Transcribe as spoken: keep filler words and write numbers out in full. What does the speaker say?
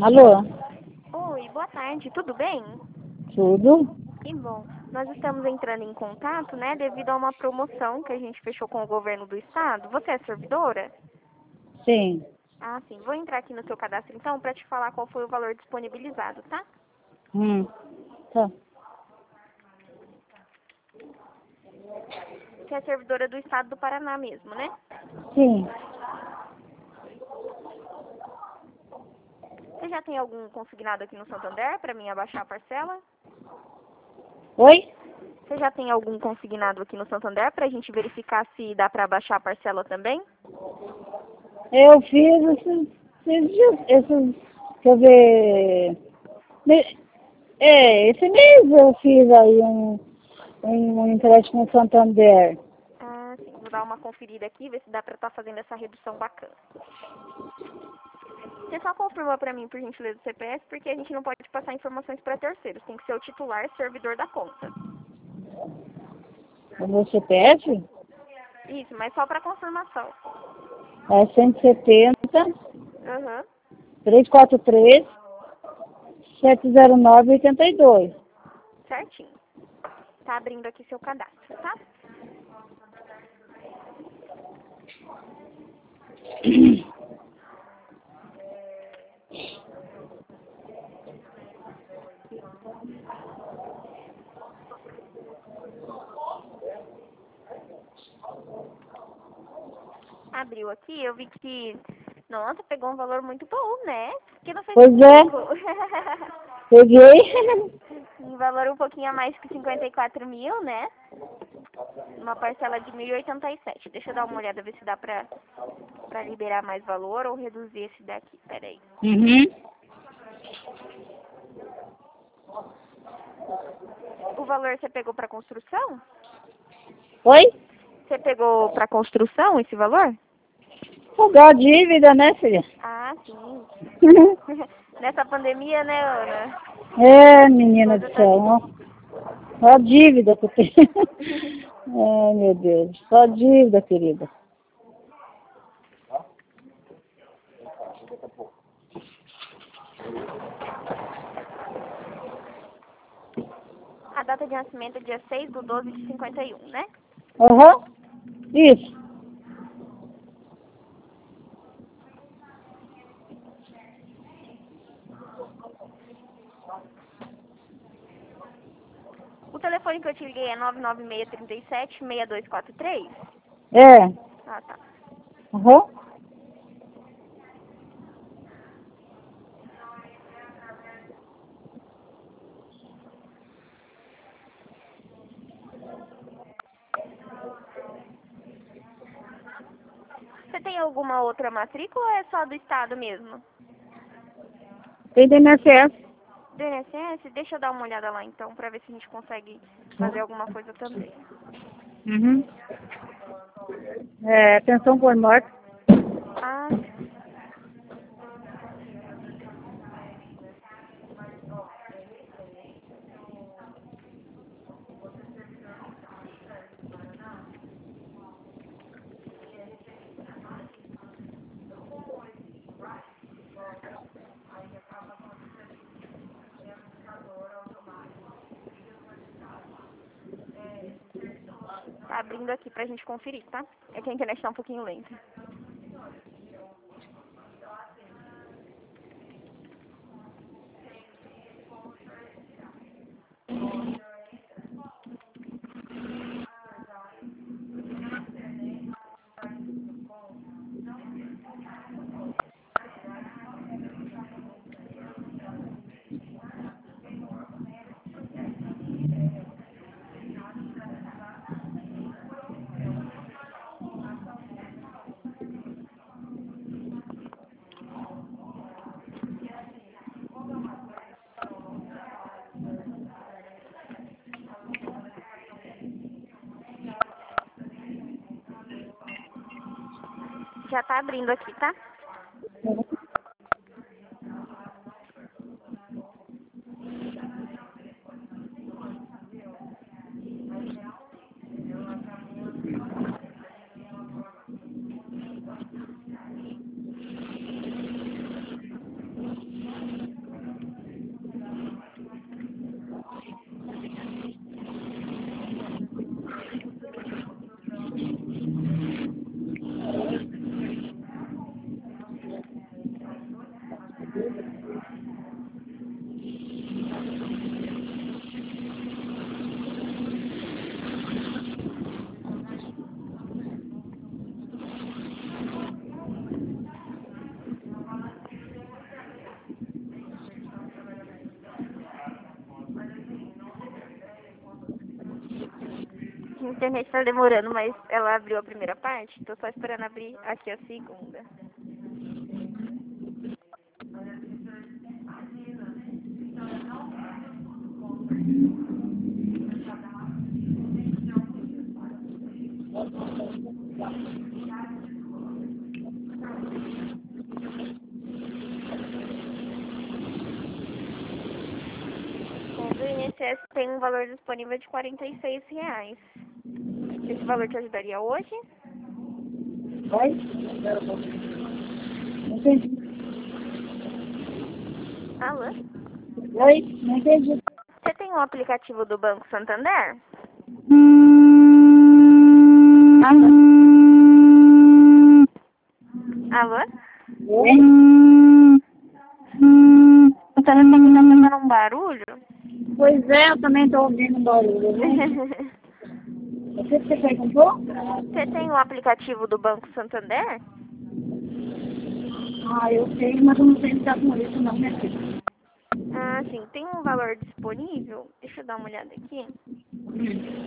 Alô? Oi, boa tarde, tudo bem? Tudo? Que bom. Nós estamos entrando em contato, né, devido a uma promoção que a gente fechou com o governo do estado. Você é servidora? Sim. Ah, sim. Vou entrar aqui no seu cadastro então para te falar qual foi o valor disponibilizado, tá? Hum. Tá. Você é servidora do estado do Paraná mesmo, né? Sim. Você já tem algum consignado aqui no Santander para mim abaixar a parcela? Oi? Você já tem algum consignado aqui no Santander para a gente verificar se dá para abaixar a parcela também? Eu fiz esses, esses dias, esses, deixa eu ver, me- é, esse mês eu fiz aí um, um, um empréstimo no Santander. Ah, sim. Vou dar uma conferida aqui, ver se dá para estar fazendo essa redução bacana. Você só confirma para mim, por gentileza, o C P F, porque a gente não pode passar informações para terceiros. Tem que ser o titular, servidor da conta. O meu C P F Isso, mas só para confirmação. é cento e setenta, Aham. trezentos e quarenta e três, setecentos e nove, oitenta e dois. Certinho. Tá abrindo aqui seu cadastro, tá? Abriu aqui, eu vi que... Nossa, pegou um valor muito bom, né? Que não fez Pois é, comigo. peguei. Um valor um pouquinho a mais que cinquenta e quatro mil, né? Uma parcela de mil e oitenta e sete. Deixa eu dar uma olhada, ver se dá pra, pra liberar mais valor ou reduzir esse daqui. Pera aí. Uhum. O valor você pegou pra construção? Oi? Você pegou pra construção esse valor? Pagar a dívida, né, filha? Ah, sim. Nessa pandemia, né, Ana? É, As menina do coisas tá céu, difícil. ó. Só dívida que eu tenho. Ai, meu Deus. Só dívida, querida. A data de nascimento é dia seis de doze de cinquenta e um, né? Aham. Isso. O telefone que eu te liguei é nove nove seis, três sete, seis dois quatro três? É. Ah, tá. Aham. Você tem alguma outra matrícula ou é só do estado mesmo? Tem D N S S. Do I N S S? Deixa eu dar uma olhada lá então, pra ver se a gente consegue fazer alguma coisa também. Uhum. É, pensão por morte. Ah, tá abrindo aqui pra gente conferir, tá? É que a internet tá um pouquinho lenta. Já tá abrindo aqui, tá? a internet tá demorando, mas ela abriu a primeira parte. Tô só esperando abrir aqui a segunda. O do I N S S tem um valor disponível de quarenta e seis reais. Esse valor te ajudaria hoje? Oi? Não entendi. Alô? Oi? Não entendi. Você tem o aplicativo do Banco Santander? Alô? Alô? Oi? O telefone tá fazendo um barulho? Pois é, eu também tô ouvindo barulho, né? O que você perguntou? Você tem o aplicativo do Banco Santander? Ah, eu sei, mas eu não sei lidar com isso não, minha filha. Ah, sim. Tem um valor disponível? Deixa eu dar uma olhada aqui. Hum.